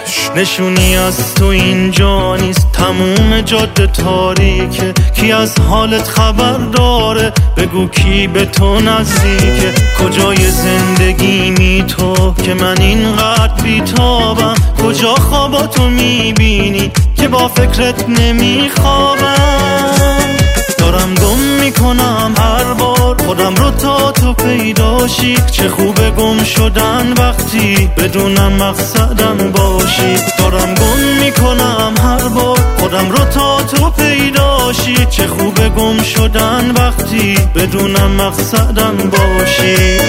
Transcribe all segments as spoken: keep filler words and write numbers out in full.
نشونی از تو اینجا نیست، تموم جاده تاریکه. کی از حالت خبر داره؟ بگو کی به تو نزدیکه. کجای زندگیمی تو که من اینقدر بیتابم؟ کجا خواباتو میبینی که با فکرت نمیخوابم؟ دارم گم میکنم هر بار خودم رو تا تو پیداشی. چه خوبه گم شدن وقتی بدونم مقصدم باشی. دارم گم میکنم هر بار خودم رو تا تو پیداشی. چه خوبه گم شدن وقتی بدونم مقصدم باشی.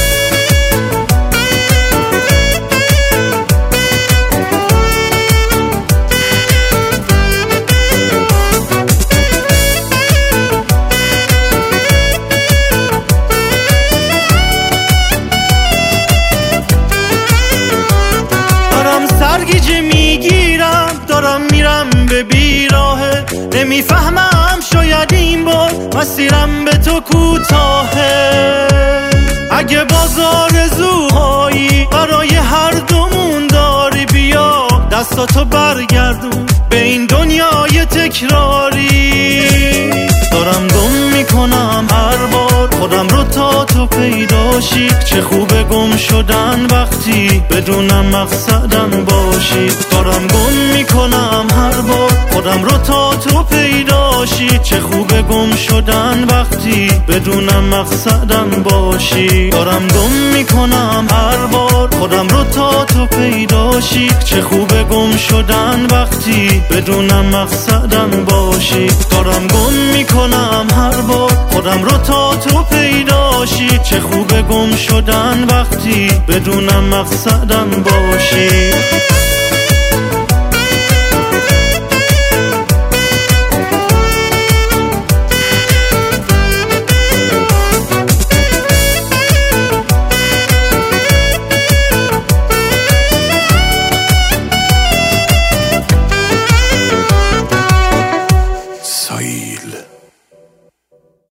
سرگیجه میگیرم دارم میرم به بیراهه. نمیفهمم شاید این بار مسیرم به تو کوتاهه. اگه باز آرزوهایی برای هر دومون داری، بیا دستاتو برگردون به این دنیای تکراری. دارم گم میکنم هر بار خودم رو تا تو پیداشی. چه خوبه گم شدن وقتی بدونم مقصدم باشی. دارم گم میکنم هر بار خودم رو تا تو پیداشی. چه خوبه گم شدن وقتی بدونم مقصدم باشی. دارم گم میکنم هر بار خودم رو تا تو پیداشی. چه خوبه گم شدن وقتی بدونم مقصدم باشی. دارم گم میکنم هر بار خودم رو تا تو پیداشی. چه خوبه گم شدن وقتی بدونم مقصدم باشی.